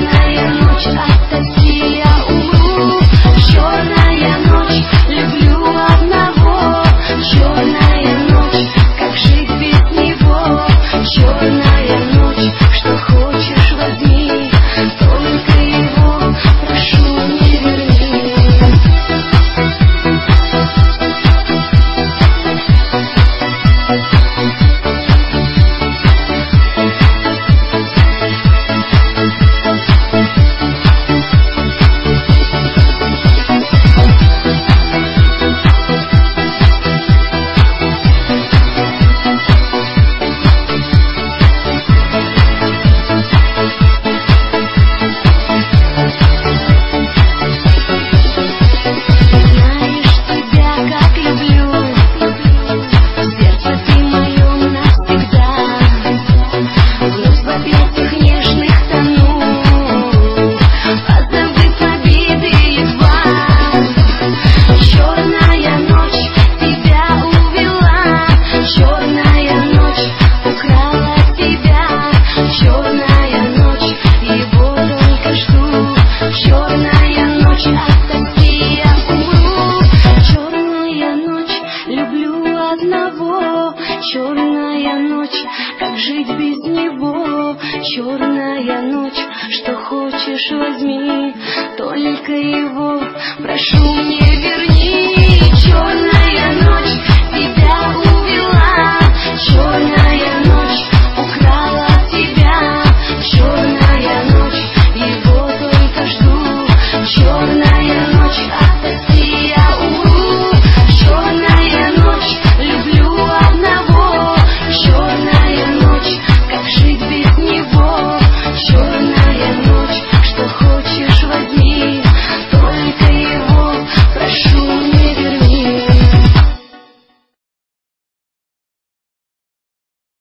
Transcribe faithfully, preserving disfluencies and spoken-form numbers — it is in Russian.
Черная ночь, отсоси, я умру. Черная ночь, люблю одного. Черная ночь, как жить без него. Черная ночь, что хочешь возьми, только его прошу не верни. Черная ночь, как жить без него. Черная ночь, что хочешь возьми, только его прошу не